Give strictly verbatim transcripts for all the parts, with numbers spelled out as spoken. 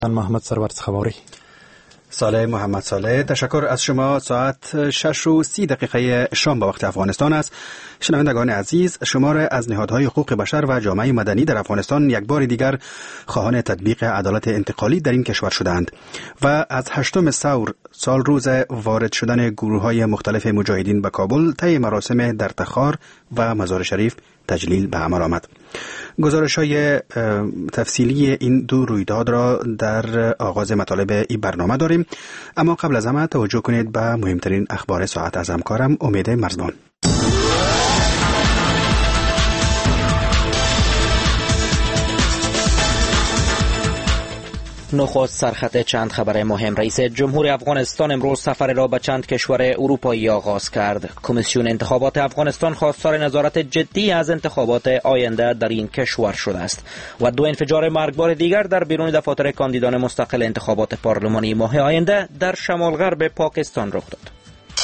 محمد سرور خبری. صالح محمد صالح، تشکر از شما. ساعت شش و سی دقیقه شام به وقت افغانستان است. شنوندگان عزیز، شمار از نهادهای حقوق بشر و جامعه مدنی در افغانستان یک بار دیگر خواهان تطبیق عدالت انتقالی در این کشور شدند و از هشتم ثور سال روز وارد شدن گروه‌های مختلف مجاهدین به کابل طی مراسم در تخار و مزار شریف تجلیل به عمل آمد. گزارش‌های تفصیلی این دو رویداد را در آغاز مطالب این برنامه داریم، اما قبل از همه توجه کنید به مهمترین اخبار ساعت از همکارم امید مرزبان. نخست سرخط چند خبر مهم. رئیس جمهور افغانستان امروز سفر را به چند کشور اروپایی آغاز کرد. کمیسیون انتخابات افغانستان خواستار نظارت جدی از انتخابات آینده در این کشور شده است و دو انفجار مرگبار دیگر در بیرون دفاتر کاندیدان مستقل انتخابات پارلمانی ماه آینده در شمال غرب پاکستان رخ داد.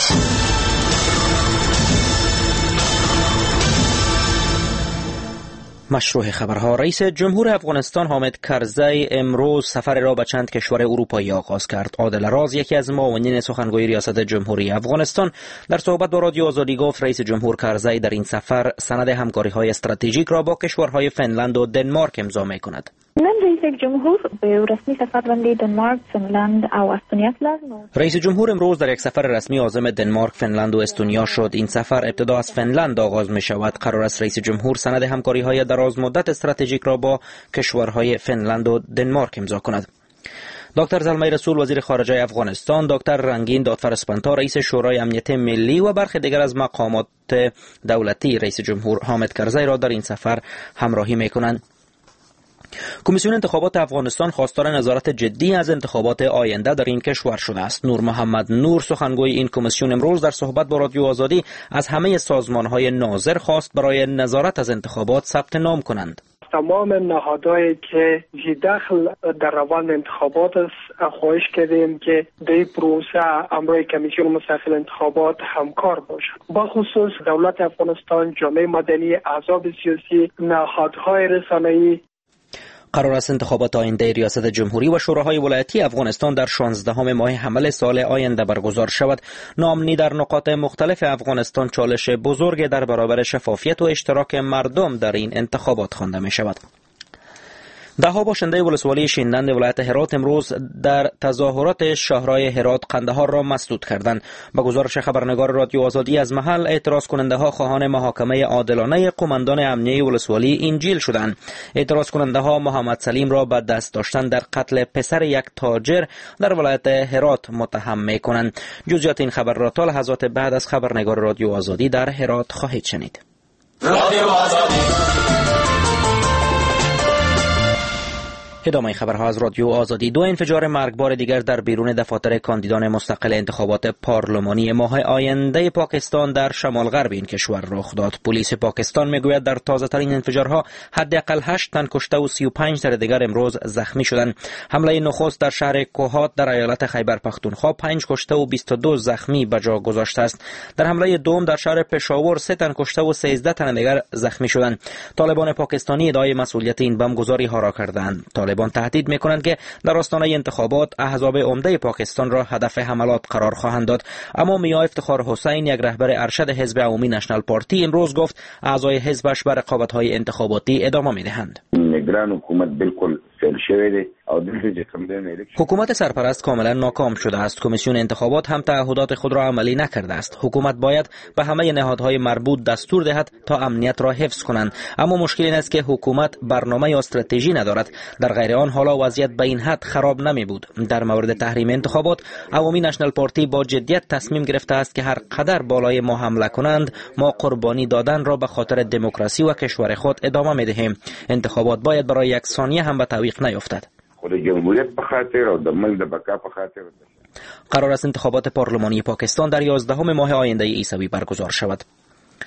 مشروع خبرها. رئیس جمهور افغانستان حامد کرزی امروز سفر را به چند کشور اروپایی آغاز کرد. عادل راز، یکی از معاونین سخنگوی ریاست جمهوری افغانستان، در صحبت با رادیو آزادی گفت رئیس جمهور کرزی در این سفر سند همکاری‌های استراتژیک را با کشورهای فنلند و دنمارک امضا می‌کند. رئیس جمهور به رسمی سفر بندی دنمارک، فنلند و استونیا شد. رئیس جمهور امروز در یک سفر رسمی عازم دنمارک، فنلند و استونیا شد. این سفر ابتدا از فنلند آغاز می شود. قرار است رئیس جمهور سند همکاری‌های دراز مدت استراتژیک را با کشورهای فنلند و دنمارک امضا کند. دکتر زلمه رسول، وزیر خارجه افغانستان، دکتر رنگین دادفر اسپانتا، رئیس شورای امنیت ملی و برخی دیگر از مقامات دولتی رئیس جمهور حامد کرزی را در این سفر همراهی می کنند. کمیسیون انتخابات افغانستان خواستار نظارت جدی از انتخابات آینده در این کشور شده است. نور محمد نور، سخنگوی این کمیسیون، امروز در صحبت با رادیو آزادی از همه سازمان‌های ناظر خواست برای نظارت از انتخابات ثبت نام کنند. تمام نهادهایی که دخل در روند انتخابات است خواهش کردیم که در پروسه امروی کمیسیون مستقل انتخابات همکار باشند. با خصوص دولت افغانستان، جامعه مدنی، احزاب سیاسی، نهادهای رسانه‌ای. قرار است انتخابات آینده ریاست جمهوری و شوراهای ولایتی افغانستان در شانزدهم ماه حمل سال آینده برگزار شود. ناامنی در نقاط مختلف افغانستان چالش بزرگ در برابر شفافیت و اشتراک مردم در این انتخابات خوانده می شود. ده ها باشنده ولسوالی شینلند ولایت هرات امروز در تظاهرات شاهرای هرات قندهار را مسدود کردند. با گزارش خبرنگار رادیو آزادی، از محل اعتراض کننده ها خواهان محاکمه عادلانه قماندان امنیه ولسوالی انجیل شدند. اعتراض کننده ها محمد سلیم را به دست داشتن در قتل پسر یک تاجر در ولایت هرات متهم می کنند. جزئیات این خبر را تا لحظات بعد از خبرنگار رادیو آزادی در هرات خواهید شنید. رادیو آزادی. ادامه خبرها از رادیو آزادی. دو انفجار مرگبار دیگر در بیرون دفاتر کاندیدان مستقل انتخابات پارلمانی ماه آینده پاکستان در شمال غرب این کشور رخ داد. پلیس پاکستان میگوید در تازه ترین انفجارها حداقل هشت تن کشته و سی و پنج تن دیگر امروز زخمی شدند. حمله نخست در شهر کوهات در ایالت خیبر پختونخوا پنج کشته و بیست و دو زخمی به جا گذاشته است. در حمله دوم در شهر پشاور سه تن کشته و سیزده تن دیگر زخمی شدند. طالبان پاکستانی ادعای مسئولیت این بمبگذاری ها را کردند. طالبان تهدید می‌کنند که در آستانه انتخابات احزاب عمده پاکستان را هدف حملات قرار خواهند داد. اما میا افتخار حسین، یک رهبر ارشد حزب عمومی نشنال پارتی، امروز گفت اعضای حزبش به رقابت‌های انتخاباتی ادامه می‌دهند. نگران حکومت بالکل فیل شوی دی. حکومت سرپرست کاملا ناکام شده است. کمیسیون انتخابات هم تعهدات خود را عملی نکرده است. حکومت باید به همه نهادهای مربوط دستور دهد تا امنیت را حفظ کنند، اما مشکل این است که حکومت برنامه یا استراتژی ندارد. در غیر آن حالا وضعیت به این حد خراب نمی بود. در مورد تحریم انتخابات، عمومی نشنال پارتی با جدیت تصمیم گرفته است که هر قدر بالای ما حمله کنند، ما قربانی دادن را به خاطر دموکراسی و کشور خود ادامه می دهیم. انتخابات باید برای یک ثانیه هم به تعویق نیفتد. خود جمهوریت په خاطر او د ملک د بقا په خاطر. قرار است انتخابات پارلمانی پاکستان در یازدهم ماه آینده عیسوی برگزار شود.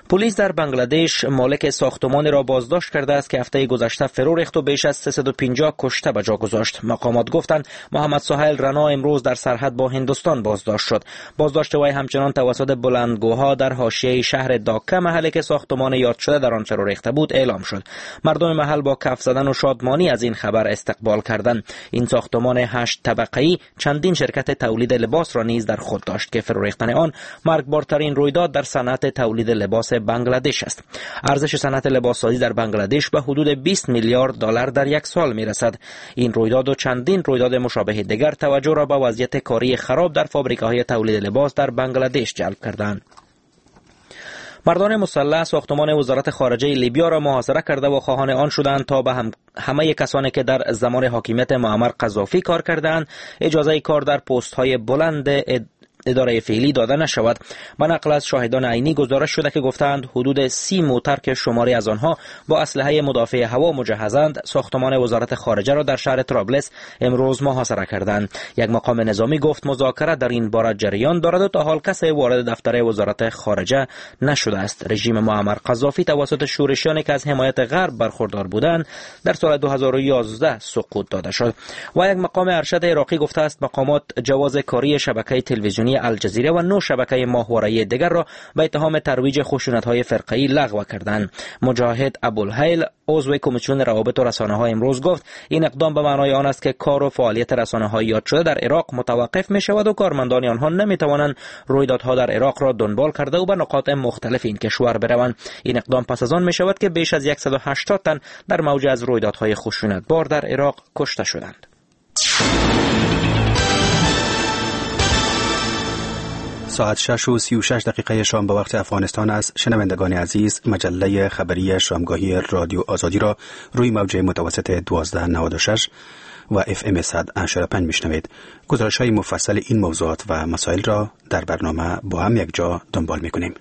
پلیس در بنگلادش مالک ساختمان را بازداشت کرده است که هفته گذشته فرو ریخت و بیش از سیصد و پنجاه کشته به جا گذاشت. مقامات گفتند محمد سهیل رنا امروز در سرحد با هندوستان بازداشت شد. بازداشت وی همچنان توسط بلندگوها در حاشیه شهر داکا، محلی که ساختمان یاد شده در آن فرو ریخته بود، اعلام شد. مردم محل با کف زدن و شادمانی از این خبر استقبال کردند. این ساختمان هشت طبقه‌ای چندین شرکت تولید لباس را نیز در خود داشت که فرو ریختن آن مرگبارترین رویداد در صنعت تولید لباس بنگلادش است. ارزش صنعت لباسسازی در بنگلادش به حدود بیست میلیارد دلار در یک سال میرسد. این رویداد و چندین رویداد مشابه دیگر توجه را به وضعیت کاری خراب در فابریکه‌های تولید لباس در بنگلادش جلب کردند. مردان مسلح ساختمان وزارت خارجه لیبیا را محاصره کرده و خواهان آن شدند تا به هم همه کسانی که در زمان حاکمیت معمر قذافی کار کردند اجازه کار در پست‌های بلند اداره فعلی داده نشود. به نقل از شاهدان عینی گزارش شده که گفتند حدود سی موتر که شماری از آنها با اسلحه مدافع هوا مجهزند ساختمان وزارت خارجه را در شهر طرابلس امروز محاصره کردند. یک مقام نظامی گفت مذاکره در این باره جریان دارد و تا حال کسی وارد دفتر وزارت خارجه نشده است. رژیم معمر قذافی توسط شورشیانی که از حمایت غرب برخوردار بودند در سال دو هزار و یازده سقوط داده شد. و یک مقام ارشد عراقی گفته است مقامات جواز کاری شبکه تلویزیونی الجزیره و نو شبکه ماهواره‌ای دیگر را به اتهام ترویج خشونت‌های فرقه‌ای لغو کردند. مجاهد ابوالهیل عضو کمیسیون روابط و رسانه‌ها امروز گفت این اقدام به معنای آن است که کار و فعالیت رسانه‌های یاد شده در عراق متوقف می‌شود و کارمندان آنها نمی‌توانند رویدادها در عراق را دنبال کرده و به نقاط مختلف این کشور بروند. این اقدام پس از آن می‌شود که بیش از صد و هشتاد تن در موج از رویدادهای خشونتبار در عراق کشته شدند. ساعت شش و سی و شش دقیقه شام به وقت افغانستان است. شنوندگان عزیز، مجله خبری شامگاهی رادیو آزادی را روی موج متوسط دوازده نود و شش و اف ام صد و هشتاد و پنج میشنوید. گزارش های مفصل این موضوعات و مسائل را در برنامه با هم یک جا دنبال میکنیم.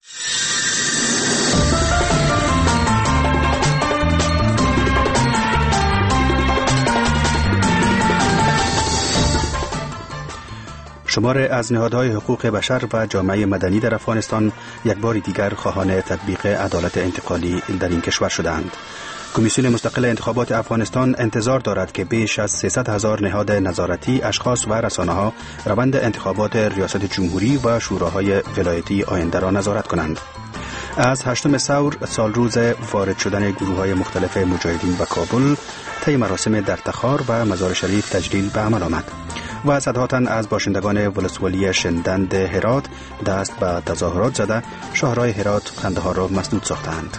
شمار از نهادهای حقوق بشر و جامعه مدنی در افغانستان یک بار دیگر خواهان تطبیق عدالت انتقالی در این کشور شدند. کمیسیون مستقل انتخابات افغانستان انتظار دارد که بیش از سیصد هزار نهاد نظارتی، اشخاص و رسانه‌ها روند انتخابات ریاست جمهوری و شوراهای ولایتی آینده را نظارت کنند. از هشتم ثور سال روز وارد شدن گروه‌های مختلف مجاهدین به کابل، طی مراسم در تخار و مزار شریف تجلیل به عمل آمد و صدها تن از باشندگان ولسوالی شندند هرات دست به تظاهرات زده شهرهای هرات قندهار را مسدود ساختند.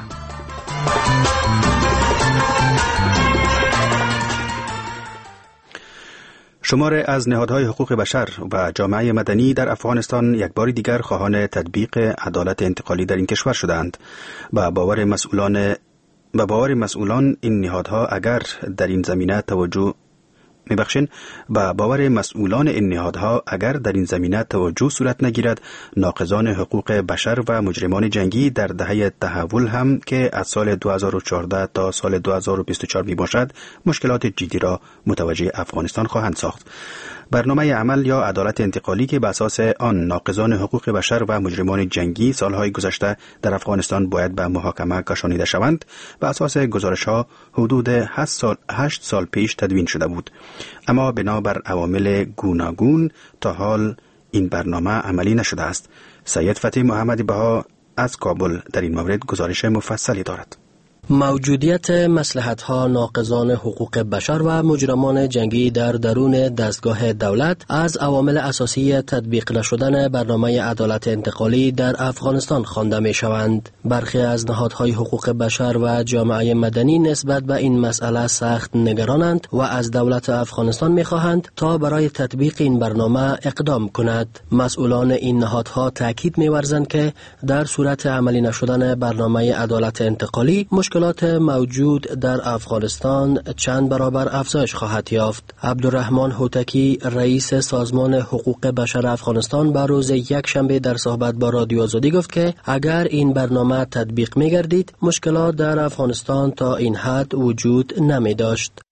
شمار از نهادهای حقوق بشر و جامعه مدنی در افغانستان یک بار دیگر خواهان تطبیق عدالت انتقالی در این کشور شدند. با باور مسئولان با باور مسئولان این نهادها اگر در این زمینه توجه میبخشین با باور مسئولان این نهادها اگر در این زمینه توجه صورت نگیرد، ناقضان حقوق بشر و مجرمان جنگی در دهه تحول هم که از سال دو هزار و چهارده تا سال دو هزار و بیست و چهار می باشد مشکلات جدی را متوجه افغانستان خواهند ساخت. برنامه عمل یا عدالت انتقالی که به اساس آن ناقضان حقوق بشر و مجرمان جنگی سالهای گذشته در افغانستان باید به محاکمه کشانیده شوند، به اساس گزارش‌ها حدود هشت سال هشت سال پیش تدوین شده بود، اما بنابر عوامل گوناگون تا حال این برنامه عملی نشده است. سید فتحی محمدی بها از کابل در این مورد گزارش مفصلی دارد. موجودیت مصلحت‌ها ناقضان حقوق بشر و مجرمان جنگی در درون دستگاه دولت از عوامل اساسی تطبیق نشدن برنامه عدالت انتقالی در افغانستان خوانده می‌شوند. برخی از نهادهای حقوق بشر و جامعه مدنی نسبت به این مسئله سخت نگرانند و از دولت افغانستان می‌خواهند تا برای تطبیق این برنامه اقدام کند. مسئولان این نهادها تاکید می‌ورزند که در صورت عملی نشدن برنامه عدالت انتقالی مشکلات موجود در افغانستان چند برابر افزایش خواهد یافت. عبدالرحمن هوتکی رئیس سازمان حقوق بشر افغانستان با روز یک شنبه در صحبت با رادیو آزادی گفت که اگر این برنامه تطبیق می گردید مشکلات در افغانستان تا این حد وجود نمی داشت. تعداد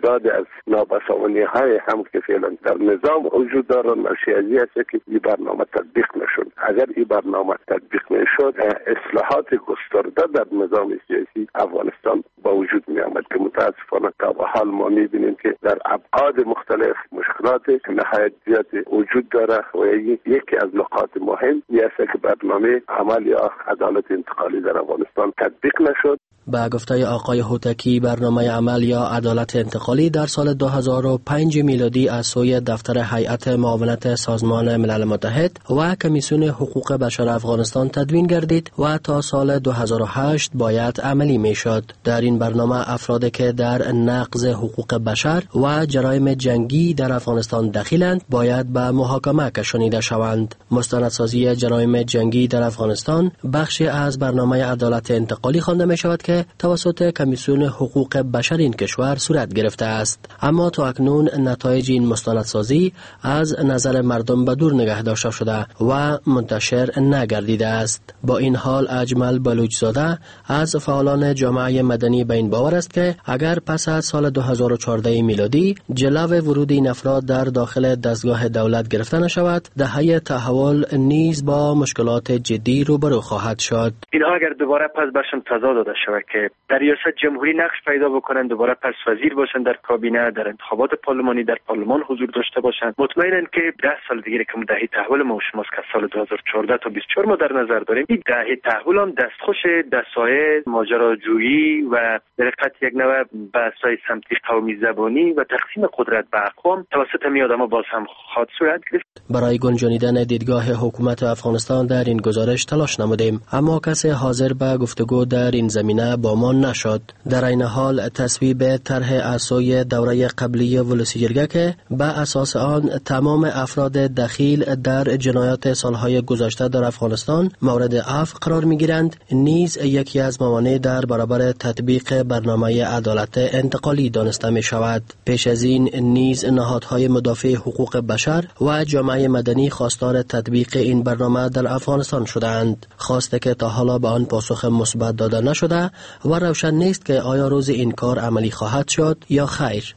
تعداد از نابسامانی های هم که فعلا در نظام وجود دارن مرشیازی است که این برنامه تطبیق نشد. اگر این برنامه تطبیق نشد اصلاحات گسترده در نظام سیاسی افغانستان با وجود می آمد که متاسفانه تا به حال ما می بینیم که در ابعاد مختلف مشکلات نهایت زیاد وجود داره و یکی از نقاط مهم این است که برنامه عمل یا عدالت انتقالی در افغانستان تطبیق نشد. با گفته آقای هوتکی برنامه عمل یا عدالت انتقالی در سال دو هزار و پنج میلادی از سوی دفتر هیئت معاونت سازمان ملل متحد و کمیسیون حقوق بشر افغانستان تدوین گردید و تا سال دو هزار و هشت باید عملی می شد. در این برنامه افرادی که در نقض حقوق بشر و جرایم جنگی در افغانستان دخیلند باید به محاکمه کشانیده شوند. مستندسازی جرایم جنگی در افغانستان بخشی از برنامه عدالت انتقالی خوانده می شود که توسط کمیسیون حقوق بشر این کشور صورت گرفته است. اما تا اکنون نتایج این مستندسازی از نظر مردم به دور نگه داشته شده و منتشر نگردیده است. با این حال اجمل بلوچزاده از فعالان جامعه مدنی به این باور است که اگر پس از سال دو هزار و چهارده میلادی جلو ورود این افراد در داخل دستگاه دولت گرفته نشود، دهه تحول نیز با مشکلات جدی روبرو خواهد شد. اینها اگر دوباره پس برشون تضاد داده شود که در ریاست جمهوری نقش پیدا بکنن، دوباره پس وزیر باشن در کابینه، در انتخابات پارلمانی در پارلمان حضور داشته باشن، مطمئنن که ده سال دیگه که دهه تحول ما و شماست که سال دو هزار و چهارده تا بیست و چهار ما در نظر داریم. این دهه تحول هم دستخوش دستای ماجراجویی و در حقیقت یک نوع بحث‌های سمتی قومی زبانی و تقسیم قدرت به اقوام توسط می آدم‌ها باز هم خواهد صورت گرفت. برای گنجانیدن دیدگاه حکومت افغانستان در این گزارش تلاش نمودیم، اما کسی حاضر به گفتگو در این زمینه با ما نشد. در این حال تصویب طرح اسوی دوره قبلی ولسیجرگه که به اساس آن تمام افراد دخیل در جنایات سالهای گذشته در افغانستان مورد عفو قرار می‌گیرند نیز یکی از موانع در برابر تطبیق برنامه عدالت انتقالی دانسته می شود. پیش از این نیز نهادهای مدافع حقوق بشر و جامعه مدنی خواستار تطبیق این برنامه در افغانستان شدند، خواسته که تا حالا به آن پاسخ مثبت داده نشده و روشن نیست که آیا روز این کار عملی خواهد شد یا خیر.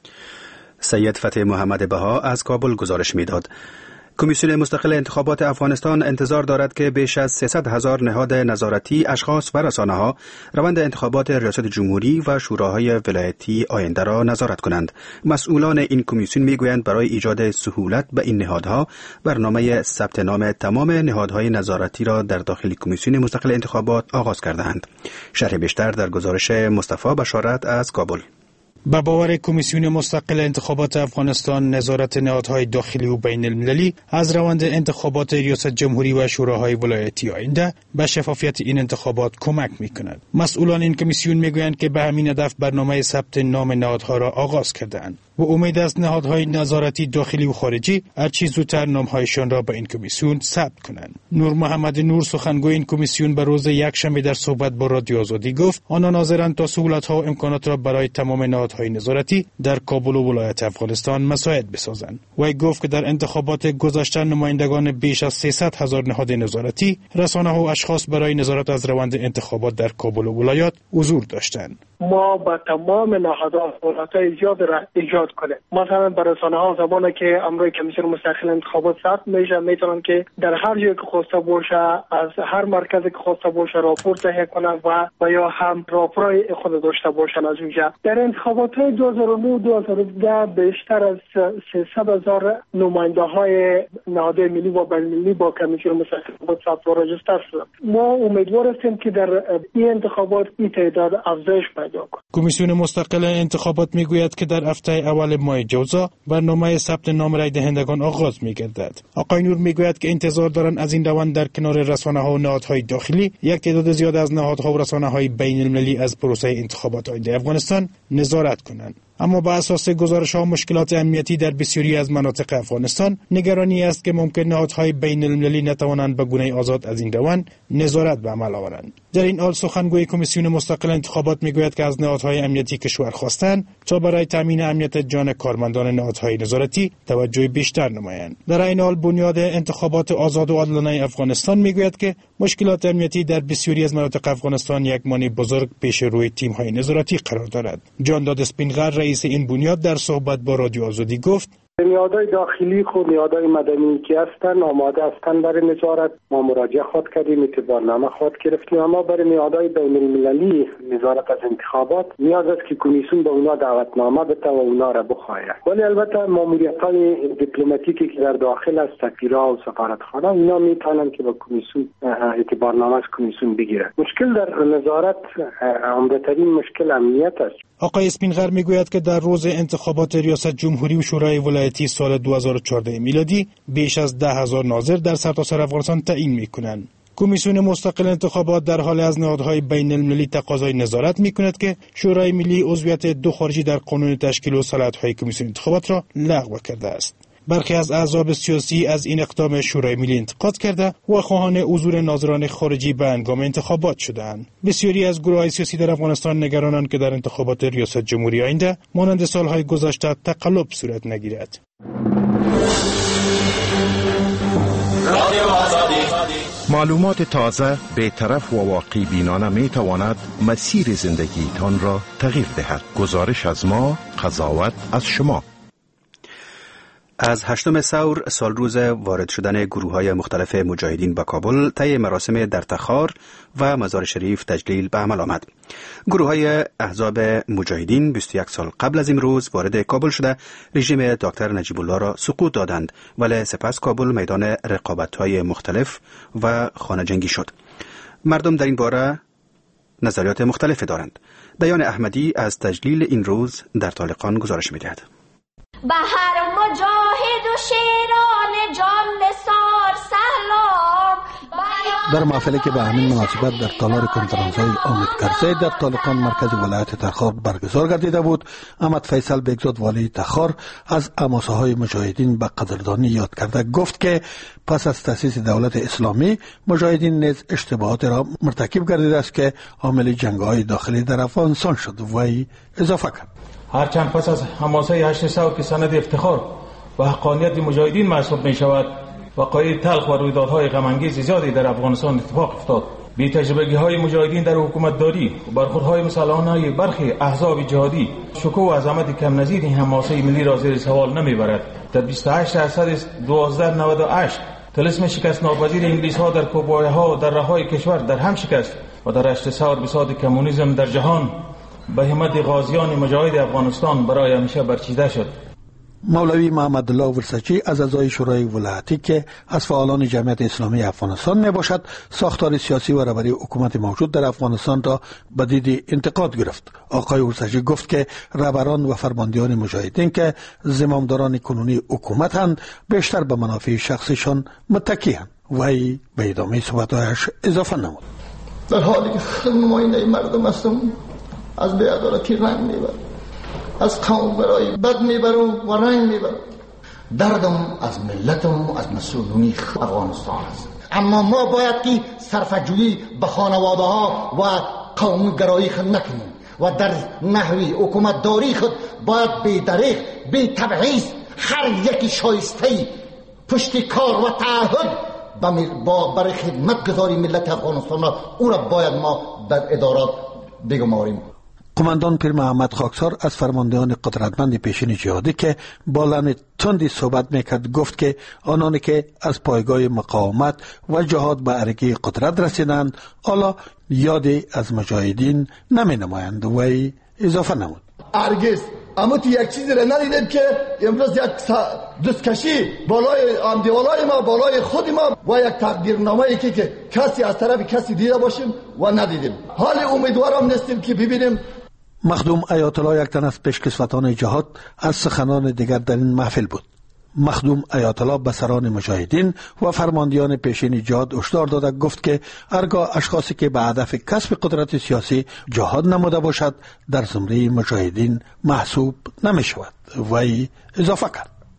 سید فتح محمد بها از کابل گزارش میداد. کمیسیون مستقل انتخابات افغانستان انتظار دارد که بیش از سیصد هزار نهاد نظارتی، اشخاص و رسانه‌ها روند انتخابات ریاست جمهوری و شوراهای ولایتی آینده را نظارت کنند. مسئولان این کمیسیون میگویند برای ایجاد سهولت به این نهادها برنامه ثبت نام تمام نهادهای نظارتی را در داخل کمیسیون مستقل انتخابات آغاز کردند. شرح بیشتر در گزارش مصطفی بشارت از کابل. با باور کمیسیون مستقل انتخابات افغانستان، نظارت نهادهای داخلی و بین المللی از روند انتخابات ریاست جمهوری و شوراهای ولایتی آینده به شفافیت این انتخابات کمک می‌کند. مسئولان این کمیسیون میگویند که به همین هدف برنامه ثبت نام نهادها را آغاز کرده‌اند و امید است نهادهای نظارتی داخلی و خارجی هرچه زودتر نامهایشان را به این کمیسیون ثبت کنند. نور محمد نور، سخنگوی این کمیسیون، به روز یکشنبه در صحبت با رادیو آزادی گفت آنها حاضرند تا سهولت‌ها و امکانات را برای تمام نهادهای نظارتی در کابل و ولایت افغانستان مساعد بسازند. وی گفت که در انتخابات گذشته نمایندگان بیش از سیصد هزار نهاد نظارتی، رسانه‌ها و اشخاص برای نظارت از روند انتخابات در کابل و ولایات حضور داشتند. ما با تمام نهادها سهولت‌های زیاد را ایجاد کنیم. مثلا برای رسانه‌ها زمانی که امروی کمیسیون مستقل انتخابات ثبت میشه، میتونن که در هر جایی که خواسته باشه از هر مرکزی که خواسته باشه راپور تهیه کنن و و یا هم راپورای خود داشته باشن از اونجا. در انتخابات دو هزار و نه دو هزار و ده بیشتر از سیصد هزار نماینده‌های نهادهای ملی و بین‌المللی با کمیسیون مستقل انتخابات ثبت و رجیستر شدند. ما امیدوار هستیم که در این انتخابات این تعداد افزایش پیدا کنه. کمیسیون مستقل انتخابات میگوید که در هفته اول ماه جوزا برنامه ثبت نام رای دهندگان آغاز می‌گردد. آقای نور میگوید که انتظار دارند از این روند در کنار رسانه‌ها و نهادهای داخلی یک تعداد زیاد از نهادها و رسانه‌های بین‌المللی از پروسه انتخابات آینده افغانستان نظارت کنند. اما با اساس گزارش‌ها مشکلات امنیتی در بسیاری از مناطق افغانستان نگرانی است که ممکن نهادهای بین المللی نتوانند به گونه آزاد از این روند نظارت به عمل آورند. در این حال سخنگوی کمیسیون مستقل انتخابات میگوید که از نهادهای امنیتی کشور خواستند تا برای تامین امنیت جان کارمندان نهادهای نظارتی توجه بیشتر نمایند. در این حال بنیاد انتخابات آزاد و عادلانه افغانستان میگوید که مشکلات امنیتی در بسیاری از مناطق افغانستان یک مانع بزرگ پیش روی تیم‌های نظارتی قرار دارد. جان داد اسپینغر رئیس این بنیاد در صحبت با رادیو آزادی گفت: نهادهای داخلی خود نهادهای مدنی که هستند آماده هستند برای نظارت. ما مراجعه خود کردیم، اعتبارنامه خود گرفتیم، اما برای نهادهای بین المللی نظارت از انتخابات نیاز است که کمیسیون به اونا دعوتنامه بده و اونا را بخواهد. ولی البته ماموریت‌های دیپلماتیکی که در داخل است، سفیرها و سفارتخانه، اینا میتونن که با کمیسیون اعتبارنامه از کمیسیون بگیرن. مشکل در نظارت عمده‌ترین مشکل امنیت است. آقای اسپینغر میگوید که در روز انتخابات ریاست جمهوری و شورای ولایتی سال دو هزار و چهارده میلادی بیش از ده هزار ناظر در سرتاسر افغانستان تعیین میکنند. کمیسیون مستقل انتخابات در حال از نهادهای بین المللی تقاضای نظارت میکند که شورای ملی عضویت دو خارجی در قانون تشکیل و صلاحیت‌های کمیسیون انتخابات را لغو کرده است. برخی از احزاب سیاسی از این اقدام شورای ملی انتقاد کرده و خواهان حضور ناظران خارجی به هنگام انتخابات شدند. بسیاری از گروه‌های سیاسی در افغانستان نگرانند که در انتخابات ریاست جمهوری آینده مانند سالهای گذشته تقلب صورت نگیرد. معلومات تازه، بی‌طرف و واقعی بینانه می تواند مسیر زندگیتان را تغییر دهد. گزارش از ما، قضاوت از شما. از هشتم ثور سال روز وارد شدن گروه‌های مختلف مجاهدین به کابل طی مراسم در تخار و مزار شریف تجلیل به عمل آمد. گروه‌های احزاب مجاهدین بیست و یک سال قبل از امروز وارد کابل شده رژیم دکتر نجیب الله را سقوط دادند، ولی سپس کابل میدان رقابت‌های مختلف و خانه جنگی شد. مردم در این باره نظریات مختلف دارند. دیان احمدی از تجلیل این روز در طالقان گزارش می‌دهد. به هر مجاهد و شیران جان نثار سلام. در محفلی که به همین مناسبت در تالار کنفرانس‌های امید کرزی در طالقان مرکز ولایت تخار برگزار گردیده بود، احمد فیصل بگزاد والی تخار از حماسه‌های مجاهدین به قدردانی یاد کرده گفت که پس از تأسیس دولت اسلامی مجاهدین نیز اشتباهات را مرتکب گردیده است که عامل جنگ‌های داخلی در افغانستان شد و ای اضافه کرد. هرچند پس از حماسه هشت ثور که سند افتخار و حقانیت مجاهدین محسوب می شود، وقایع تلخ و رویدادهای غم‌انگیز زیادی در افغانستان اتفاق افتاد. بی تجربگی های مجاهدین در حکومت داری و برخوردهای مسلحانه برخی احزاب جهادی شکوه و عظمت کم نظیر این حماسه ملی را زیر سوال نمیبرد. در بیست و هشت درصد دوازده نود و هشت طلسم شکست ناپذیر انگلیس ها در کوبای ها و در رهای کشور در هم شکست و در هشت ثور بساط کمونیسم در جهان به همت غازیان مجاهد افغانستان برای همیشه برچیده شد. مولوی محمد الله ورسچی از اعضای شورای ولایتی که از فعالان جمعیت اسلامی افغانستان می باشد، ساختار سیاسی و رهبری حکومت موجود در افغانستان را به دید انتقاد گرفت. آقای ورسچی گفت که رهبران و فرماندهان مجاهدین که زمامداران کنونی حکومتند بیشتر به منافع شخصیشان متکی‌اند. وی به ادامه صحبت‌هایش اضافه نمود: در حالی که نماینده مردم هستم، از بی‌عدالتی رنگ میبرم، از قوم برای بد میبرم و رنگ میبرم. دردم از ملتم و از مسئولین افغانستان است. اما ما باید که صرفه‌جویی به خانواده ها و قوم گرایی خود نکنیم و در نحوی حکومت داری خود باید بی دریغ بی تبعیض هر یکی شایسته پشت کار و تعهد با برای خدمت گذاری ملت افغانستان را او را باید ما در ادارات بگماریم. قماندان پیر محمد خاکسار از فرماندهان قدرتمند پیشین جهادی که با لحن تندی صحبت میکرد گفت که آنانی که از پایگاه مقاومت و جهاد به ارگی قدرت رسیدند حالا یادی از مجاهدین نمی نمایند. و اضافه نمود: هرگز اما تو یک چیزی را ندیدیم که امروز یک دستکشی بالای اندیوالای ما، بالای خود ما و یک تقدیرنامه‌ای که, که کسی از طرف کسی دیده باشیم و ندیدیم. حال امیدوارم نیستیم که ببینیم. مخدوم آیت الله یک تن از پیشکسوتان جهاد از سخنان دیگر در این محفل بود. مخدوم آیت الله به سران مجاهدین و فرماندهان پیشین جهاد هشدار داده گفت که هرگاه اشخاصی که به هدف کسب قدرت سیاسی جهاد نموده باشد در زمره مجاهدین محسوب نمی شود. و اضافه کرد: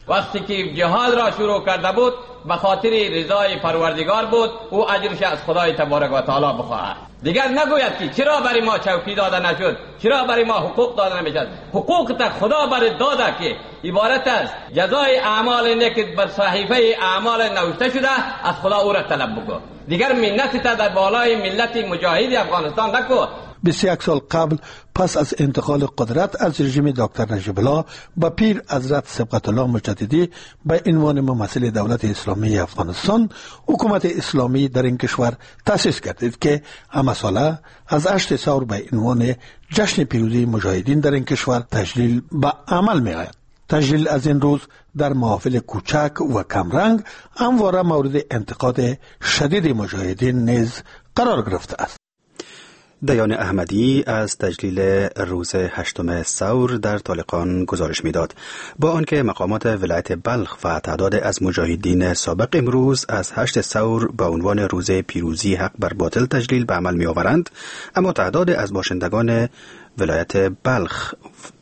وقتی که جهاد را شروع کرده بود به خاطر رضای پروردگار بود، او اجرش از خدای تبارک و تعالی بخواهد. دیگر نگوید که چرا برای ما چوکی داده نشد، چرا برای ما حقوق داده نمیشد. حقوق تا خدا برای داده که عبارت است جزای اعمال نیک بر صحیفه اعمال نوشته شده، از خدا او را طلب بکن. دیگر منت تا در بالای ملت مجاهد افغانستان نکن. بیست و یک سال قبل پس از انتقال قدرت از رژیم دکتر نجیب الله به پیر حضرت سبقت الله مجددی به عنوان ممثل دولت اسلامی افغانستان، حکومت اسلامی در این کشور تأسیس گردید که همه ساله از هشت ثور به عنوان جشن پیروزی مجاهدین در این کشور تجلیل به عمل می آید. تجلیل از این روز در محافل کوچک و کمرنگ همواره مورد انتقاد شدید مجاهدین نیز قرار گرفته است. دیان احمدی از تجلیل روز هشتم ثور در طالقان گزارش می‌داد. با آنکه مقامات ولایت بلخ و تعداد از مجاهدین سابق امروز از هشت ثور به عنوان روز پیروزی حق بر باطل تجلیل به عمل می‌آورند، اما تعداد از باشندگان ولایت بلخ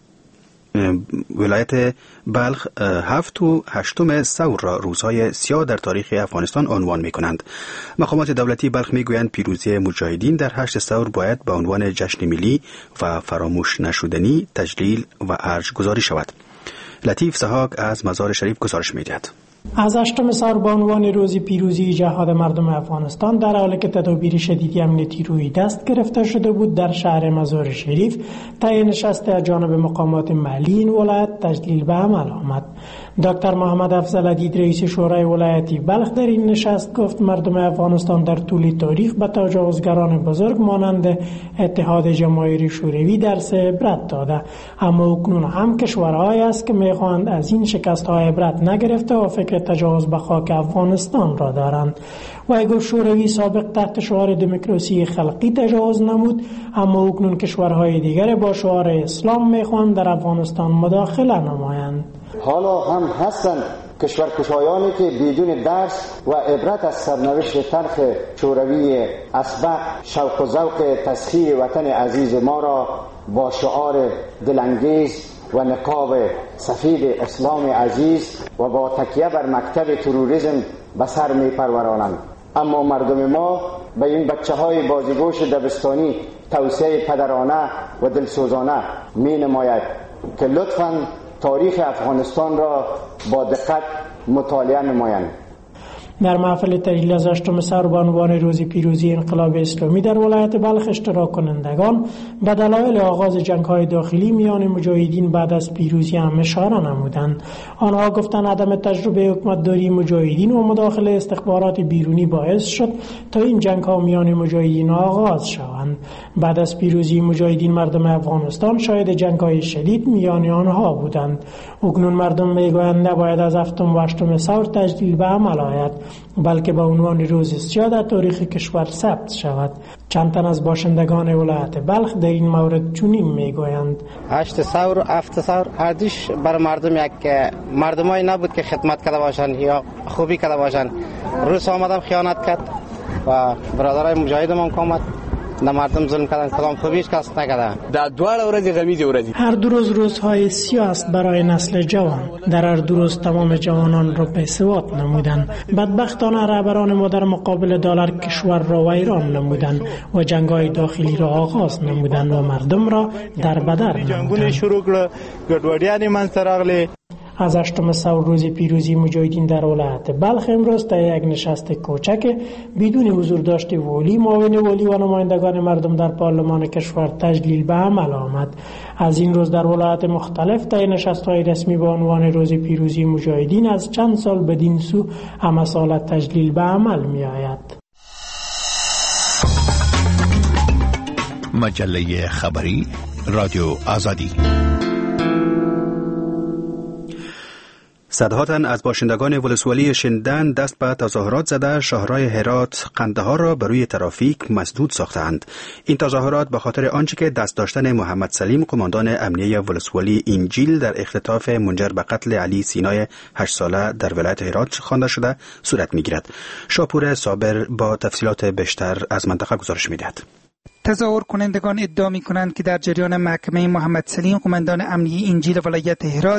ولایت بلخ هفت و هشتم ثور را روزهای سیاه در تاریخ افغانستان عنوان می کنند. مقامات دولتی بلخ می گویند پیروزی مجاهدین در هشت ثور باید به عنوان جشن ملی و فراموش نشدنی تجلیل و ارج گذاری شود. لطیف سحاق از مزار شریف گزارش می دهد. از هشتم ثور به عنوان روز پیروزی جهاد مردم افغانستان در حالی که تدابیر شدیدی امنیتی روی دست گرفته شده بود، در شهر مزار شریف طی نشست از جانب مقامات محلی این ولایت تجلیل به عمل آمد. دکتر محمد افضل عدید رئیس شورای ولایتی بلخ در این نشست گفت مردم افغانستان در طول تاریخ به تجاوزگران بزرگ مانند اتحاد جماهیر شوروی درس عبرت داده، اما اکنون هم کشورهایی است که میخواهند از این شکست‌های عبرت نگرفته و فکر تجاوز به خاک افغانستان را دارند. و گفت شوروی سابق تحت شعار دموکراسی خلقی تجاوز نمود، اما اکنون کشورهای دیگر با شعار اسلام میخواهند در افغانستان مداخله نمایند. حالا هم هستند کشورکشایانی که بدون درس و عبرت از سرنوشت تلخ شوروی اسبق شوق و ذوق تسخیر وطن عزیز ما را با شعار دلانگیز و نقاب سفید اسلام عزیز و با تکیه بر مکتب تروریسم به سر می پرورانند. اما مردم ما به این بچه های بازیگوش دبستانی توصیه پدرانه و دلسوزانه می نماید که لطفاً تاریخ افغانستان را با دقت مطالعه نمایند. در محفل تجلیل از هشتم ثور به عنوان روز پیروزی انقلاب اسلامی در ولایت بلخ اشتراک کنندگان به دلایل آغاز جنگ‌های داخلی میان مجاهدین بعد از پیروزی هم اشاره نمودند. آنها گفتند عدم تجربه حکومتداری مجاهدین و مداخله استخبارات بیرونی باعث شد تا این جنگ‌ها میان مجاهدین آغاز شوند. بعد از پیروزی مجاهدین مردم افغانستان شاهد جنگ‌های شدید میان آنها بودند. اکنون مردم میگویند نباید از هفتم و هشتم ثور تجلیل به عمل آید، بلکه به عنوان روز سیاه در تاریخ کشور ثبت شود. چند تن از باشندگان ولایت بلخ در این مورد چنین میگویند: هشت ثور هفت ثور ارزش بر مردم یک مردمایی نبود که خدمت کرده باشند یا خوبی کرده باشند. روز آمدم خیانت کرد و برادرای مجاهد ما آمد نه مردم ظلم کردن، کدام خوبیش کس نکردن. در دوار ورځې غمیزه ورځې هر دو روز روزهای سیاه است برای نسل جوان. در هر دو روز تمام جوانان را بی‌سواد نمودند. بدبختانه رهبران ما در مقابل دلار کشور را ویران نمودند و جنگ‌های داخلی را آغاز نمودند و مردم را در بدر جنگونه شروع کړه، ګډوډیانې منځته راغلې. از هشتم ثور روز پیروزی مجاهدین در ولایت بلخ امروز تا یک نشست کوچک بدون حضور داشت ولی، معاون ولی و نمایندگان مردم در پارلمان کشور تجلیل به عمل آمد. از این روز در ولایت مختلف تا نشست‌های رسمی با عنوان روز پیروزی مجاهدین از چند سال بدین سو همه سال تجلیل به عمل می آید. مجله خبری رادیو آزادی. صدها تن از باشندگان ولسوالی شندن دست به تظاهرات زده شاهراه هرات قندهار را بر روی ترافیک مسدود ساختند. این تظاهرات به خاطر آنچه که دست داشتن محمد سلیم قماندان امنیه ولسوالی انجیل در اختطاف منجر به قتل علی سینای هشت ساله در ولایت هرات خوانده شده صورت می‌گیرد. شاپور صابر با تفصیلات بیشتر از منطقه گزارش می‌دهد. تظاهر کنندگان ادعا می کنند که در جریان محکمه محمد سلیم قماندان امنیه انجیل ولایت هرات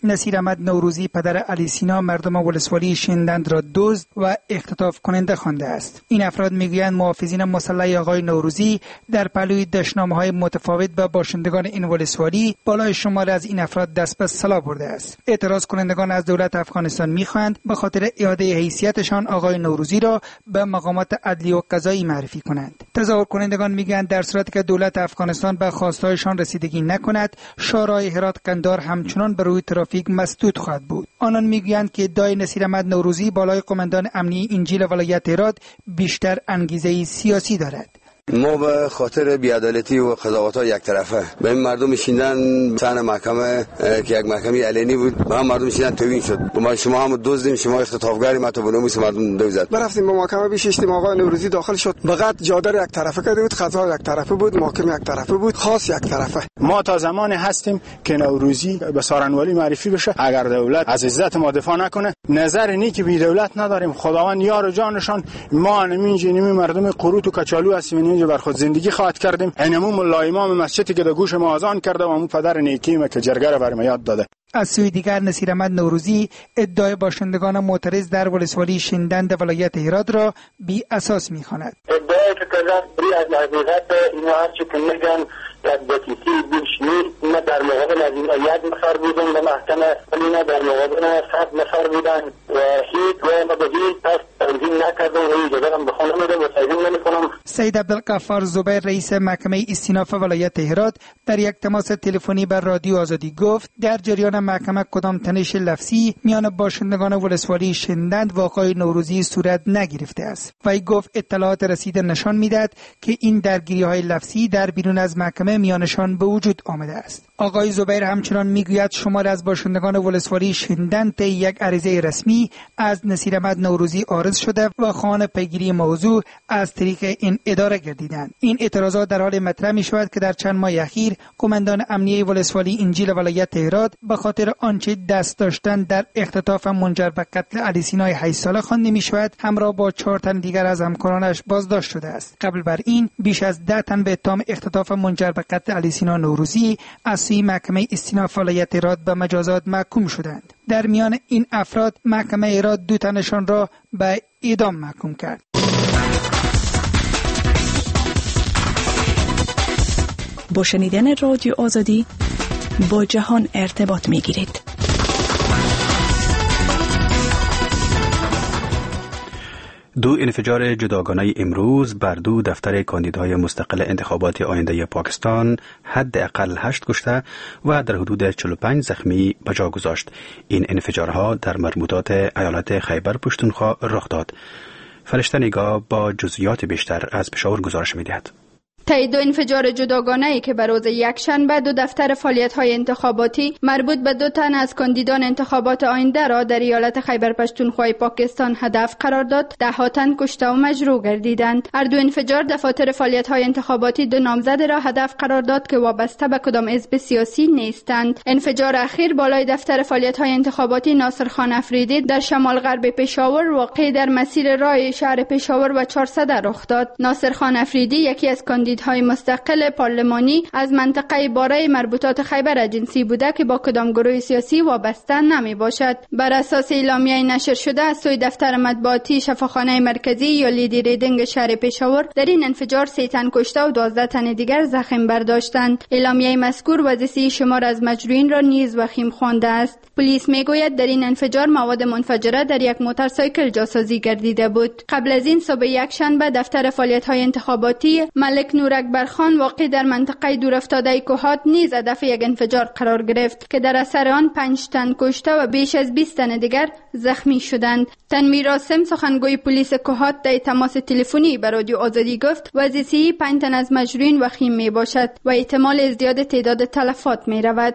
نصیر احمد نوروزی پدر علی سینا مردم ولسوالی شندند را دزد و اختطاف کننده خوانده است. این افراد میگویند محافظین مسلح آقای نوروزی در پهلوی دشنامه‌های متفاوت به باشندگان این ولسوالی بالای شمار از این افراد دست به سلا برده است. اعتراض کنندگان از دولت افغانستان میخواهند به خاطر اعاده حیثیتشان آقای نوروزی را به مقامات عدلی و قضایی معرفی کنند. تظاهر کنندگان میگویند در صورتی که دولت افغانستان به خواستهایشان رسیدگی نکند، شورای هرات قندار همچنان بر روی ترافیک مسدود خواهد بود. آنان میگویند که ادعای نصیر احمد نوروزی بالای قماندان امنیه انجیل ولایت هرات بیشتر انگیزه سیاسی دارد. ما به خاطر بی‌عدالتی و قضاوت‌های یک طرفه به این مردم شیندن سن محکمه که یک محکمه علنی بود، به هم مردم شیندن توهین شد. ما شما هم دزدیم، شما اختطافگری، ما تو بنویس مردم دوزد. برفتیم به محکمه بیشتیم، آقای نوروزی داخل شد. فقط جادر یک طرفه کرده بود، قضا یک طرفه بود، محکمه یک طرفه بود، خاص یک طرفه. ما تا زمانی هستیم که نوروزی به سارنوالی معرفی بشه. اگر دولت از عزت ما دفاع نکنه، نظر نی که بی دولت نداریم. خداوند یار و جانشان. ما نمی‌جی نمی مردم قروت و کچالو هستیم، بر خود زندگی خواهد کردیم. اینمون ملا امام مسجدی که در گوش ما اذان کرده و همون پدر نیکیم که جرگه بر ما یاد داده. از سوی دیگر نصیر احمد نوروزی ادعای باشندگان معترض در ولسوالی شندند ولایت هرات را بی اساس می‌خواند. ادعای که کردن بری از حقیقت اینو هرچی که میگن یک دقیقی بیش نیست. نه در مقابل از اینا یک نفر بودن به محکمه، ولی نه در مقابل صد نفر بودن و هیچ و ما به هیچ پس تنظیم نکردم و اجازه هم به خانه میدم و تنظیم نمیکنم. سید عبدالغفار زبیر رئیس محکمه استیناف ولایت هرات در یک تماس تلفنی بر رادیو آزادی گفت در جریان محکمه کدام تنش لفظی میان باشندگان ولسوالی شندند و آقای نوروزی صورت نگرفته است. وی گفت اطلاعات رسیده نشان میدهد که این درگیری‌های لفظی در بیرون از محکمه میانشان به وجود آمده است. آقای زبیر همچنان میگوید شمار از باشندگان ولسوالی شندند طی یک عریضه رسمی از نصیر احمد نوروزی عارض شده و خواهان پیگیری موضوع از طریق این اداره گردیدند. این اعتراضات در حال مطرح می شود که در چند ماه اخیر قماندان امنیه ولسوالی انجیل ولایت هرات به خاطر آنچه دست داشتن در اختطاف منجر به قتل علی سینای هشت ساله خوانده می شود همراه با چهار تن دیگر از همکارانش بازداشت شده است. قبل بر این بیش از ده تن به اتهام اختطاف منجر به قتل علی سینا نوروزی از سوی محکمه استیناف ولایت هرات به مجازات محکوم شدند. در میان این افراد محکمه هرات دو تنشان را به اعدام محکوم کرد. با شنیدن رادیو آزادی با جهان ارتباط می گیرید. دو انفجار جداگانه امروز بر دو دفتر کاندیدای مستقل انتخابات آینده پاکستان حداقل هشت کشته و در حدود چهل و پنج زخمی به جا گذاشت. این انفجارها در مربوطات ایالت خیبر پختونخوا رخ داد. فرشته نگاه با جزئیات بیشتر از پشاور گزارش می‌دهد. طی دو انفجار جداگانه‌ای که بر روز یکشنبه دو دفتر فعالیت‌های انتخاباتی مربوط به دو تن از کاندیدان انتخابات آینده را در ایالت خیبر پختونخوا پاکستان هدف قرار داد، ده تن کشته و مجروح گردیدند. هر دو انفجار دفاتر فعالیت‌های انتخاباتی دو نامزد را هدف قرار داد که وابسته به کدام حزب سیاسی نیستند. انفجار اخیر بالای دفتر فعالیت‌های انتخاباتی ناصرخان افریدی در شمال غرب پشاور واقع در مسیر راه شهر پشاور و چهارصد رخ داد. ناصرخان افریدی یکی از کاندیدای های مستقل پارلمانی از منطقه باره مربوطات خیبر اجنسی بوده که با کدام گروه سیاسی وابسته نمی باشد. بر اساس اعلامیه نشر شده از سوی دفتر مطبوعاتی شفاخانه مرکزی یا لیدی ریدینگ شهر پشاور در این انفجار سه تن کشته و دوازده تن دیگر زخم برداشتند. اعلامیه مذکور وضعیت شمار از مجروحین را نیز وخیم خوانده است. پلیس میگوید در این انفجار مواد منفجره در یک موتورسایکل جاسازی گردیده بود. قبل از این صبح یکشنبه دفتر فعالیت‌های انتخاباتی ملک نور اکبرخان واقع در منطقه دورافتاده کوهات نیز هدف یک انفجار قرار گرفت که در اثر آن پنج تن کشته و بیش از بیست تن دیگر زخمی شدند. تنویر راسم سخنگوی پلیس کوهات در تماس تلفنی با رادیو آزادی گفت وضعیت پنج تن از مجروحین وخیم می باشد و احتمال ازدیاد تعداد تلفات می رود.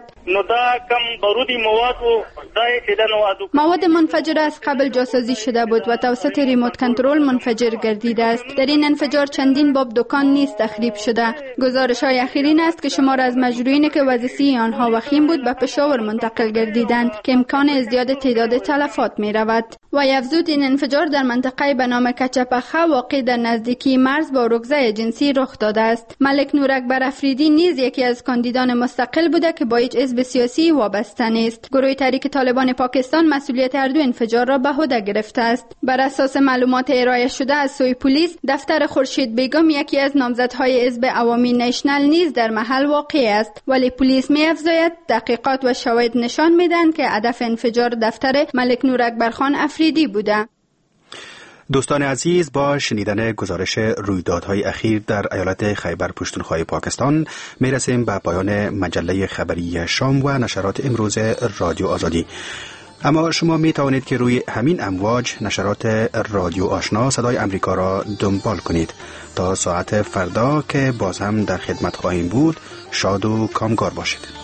مواد منفجره از قبل جاسازی شده بود و توسط ریموت کنترل منفجر گردیده است. در این انفجار چندین باب دکان نیز تخریب شده. گزارش های اخیرین است که شمار از مجروحین که وضعیت آنها وخیم بود به پشاور منتقل گردیدند که امکان ازدیاد تعداد تلفات می رود. و افزود این انفجار در منطقه به نام کچپخه واقع در نزدیکی مرز با رکزه جنسی رخ داده است. ملک نور اکبر افریدی نیز یکی از کاندیدان مستقل بوده که با هیچ حزب سیاسی وابسته نیست. گروه تحریک طالبان پاکستان مسئولیت هر دو انفجار را به عهده گرفته است. بر اساس معلومات ارائه شده از سوی پلیس، دفتر خورشید بیگم یکی از نامزدهای حزب عوامی نشنل نیز در محل واقع است، ولی پلیس می‌افزاید تحقیقات و شواهد نشان می‌دهند که هدف انفجار دفتر ملک نور اکبر خان افریدی بوده. دوستان عزیز، با شنیدن گزارش رویدادهای اخیر در ایالت خیبر پختونخوا پاکستان میرسیم به پایان مجله خبری شام و نشرات امروز رادیو آزادی. اما شما می توانید که روی همین امواج نشرات رادیو آشنا صدای امریکا را دنبال کنید. تا ساعت فردا که باز هم در خدمت خواهیم بود، شاد و کامگار باشید.